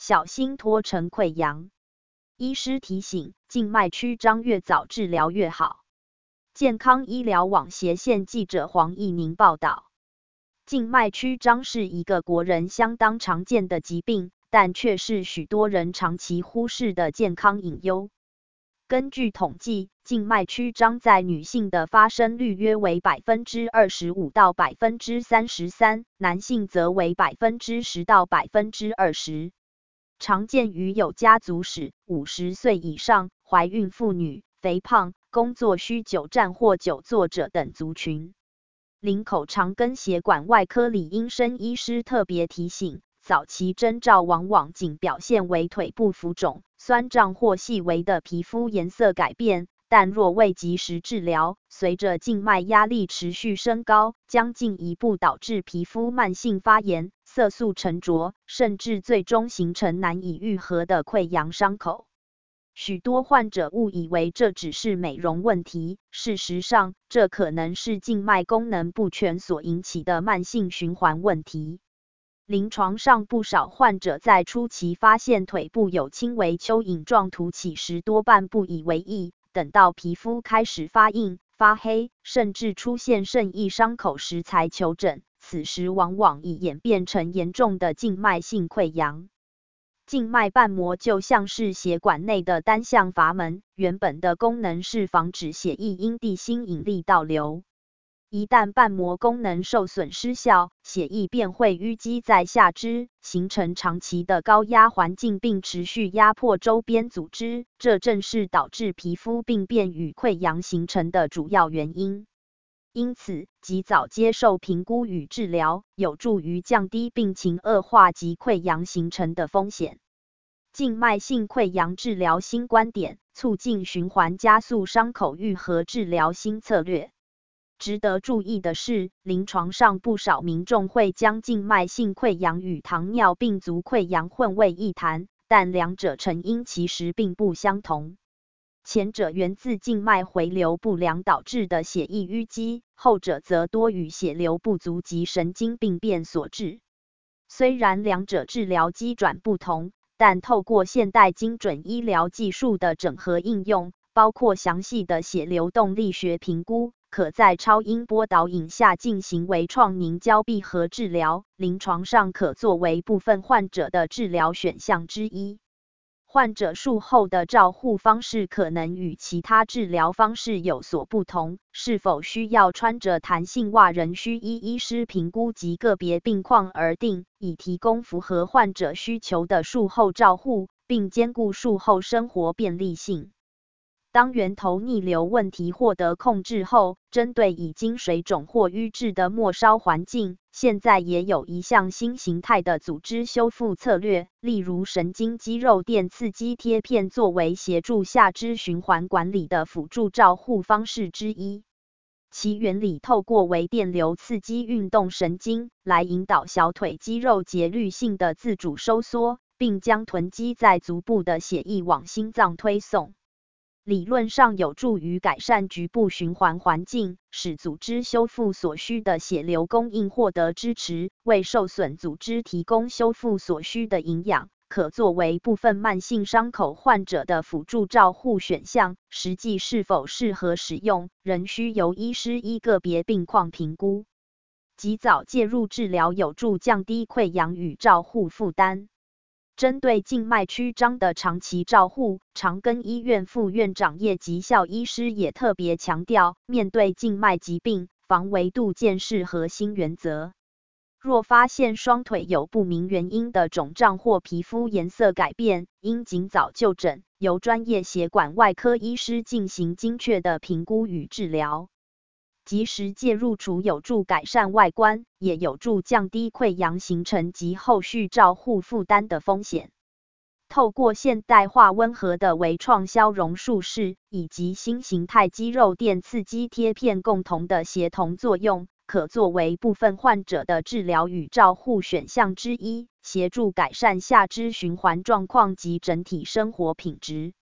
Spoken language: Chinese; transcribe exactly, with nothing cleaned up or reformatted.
小心脱成溃疡。医师提醒，静脉曲张越早治疗越好。健康医疗网斜线记者黄义宁报道，静脉曲张是一个国人相当常见的疾病，但却是许多人长期忽视的健康隐忧。根据统计，静脉曲张在女性的发生率约为 百分之二十五 到 百分之三十三， 男性则为 百分之十 到 百分之二十。常见于有家族史、五十岁以上、怀孕妇女、肥胖、工作需久站或久坐者等族群。林口长庚血管外科李英生医师特别提醒，早期征兆往往仅表现为腿部浮肿、酸胀或细微的皮肤颜色改变，但若未及时治疗，随着静脉压力持续升高，将进一步导致皮肤慢性发炎、色素沉着，甚至最终形成难以愈合的溃疡伤口。许多患者误以为这只是美容问题，事实上，这可能是静脉功能不全所引起的慢性循环问题。临床上不少患者在初期发现腿部有轻微蚯蚓状凸起时，多半不以为意，等到皮肤开始发硬、发黑，甚至出现渗溢伤口时才求诊，此时往往已演变成严重的静脉性溃疡。静脉瓣膜就像是血管内的单向阀门，原本的功能是防止血液因地心引力倒流。一旦瓣膜功能受损失效，血液便会淤积在下肢，形成长期的高压环境，并持续压迫周边组织，这正是导致皮肤病变与溃疡形成的主要原因。因此，及早接受评估与治疗，有助于降低病情恶化及溃疡形成的风险。静脉性溃疡治疗新观点，促进循环，加速伤口愈合治疗新策略。值得注意的是，临床上不少民众会将静脉性溃疡与糖尿病足溃疡混为一谈，但两者成因其实并不相同。前者源自静脉回流不良导致的血液淤积，后者则多与血流不足及神经病变所致。虽然两者治疗机转不同，但透过现代精准医疗技术的整合应用，包括详细的血流动力学评估，可在超音波导引下进行微创凝胶闭合治疗，临床上可作为部分患者的治疗选项之一。患者术后的照护方式可能与其他治疗方式有所不同，是否需要穿着弹性袜仍需依医师评估及个别病况而定，以提供符合患者需求的术后照护，并兼顾术后生活便利性。当源头逆流问题获得控制后，针对已经水肿或瘀滞的末梢环境，现在也有一项新形态的组织修复策略，例如神经肌肉电刺激贴片作为协助下肢循环管理的辅助照护方式之一。其原理透过微电流刺激运动神经，来引导小腿肌肉节律性的自主收缩，并将囤积在足部的血液往心脏推送。理论上有助于改善局部循环环境，使组织修复所需的血流供应获得支持，为受损组织提供修复所需的营养，可作为部分慢性伤口患者的辅助照护选项。实际是否适合使用，仍需由医师依个别病况评估。及早介入治疗有助降低溃疡与照护负担。针对静脉曲张的长期照护，长庚医院副院长叶吉孝医师也特别强调，面对静脉疾病，防微杜渐是核心原则。若发现双腿有不明原因的肿胀或皮肤颜色改变，应尽早就诊，由专业血管外科医师进行精确的评估与治疗。及时介入除有助改善外观，也有助降低溃疡形成及后续照护负担的风险。透过现代化温和的微创消融术式，以及新形态肌肉电刺激贴片共同的协同作用，可作为部分患者的治疗与照护选项之一，协助改善下肢循环状况及整体生活品质。